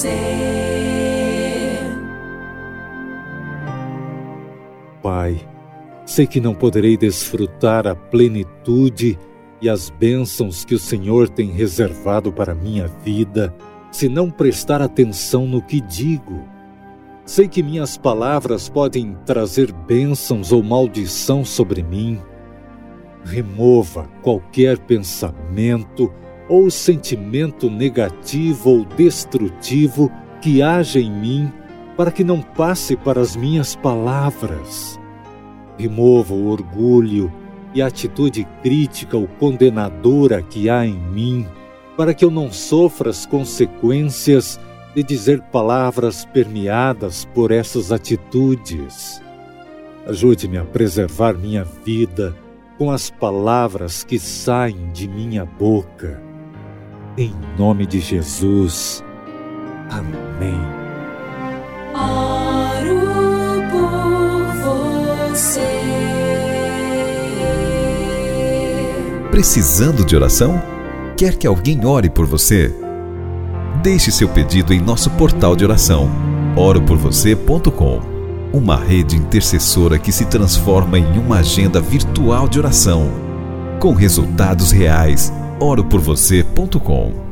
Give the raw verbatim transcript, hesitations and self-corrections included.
Pai, sei que não poderei desfrutar a plenitude e as bênçãos que o Senhor tem reservado para minha vida se não prestar atenção no que digo. Sei que minhas palavras podem trazer bênçãos ou maldição sobre mim. Remova qualquer pensamento ou sentimento negativo ou destrutivo que haja em mim, para que não passe para as minhas palavras. Remova o orgulho e a atitude crítica ou condenadora que há em mim, para que eu não sofra as consequências de dizer palavras permeadas por essas atitudes. Ajude-me a preservar minha vida com as palavras que saem de minha boca. Em nome de Jesus. Amém. Oro por você. Precisando de oração? Quer que alguém ore por você? Deixe seu pedido em nosso portal de oração, oro por você ponto com. Uma rede intercessora que se transforma em uma agenda virtual de oração, com resultados reais. oro por você ponto com.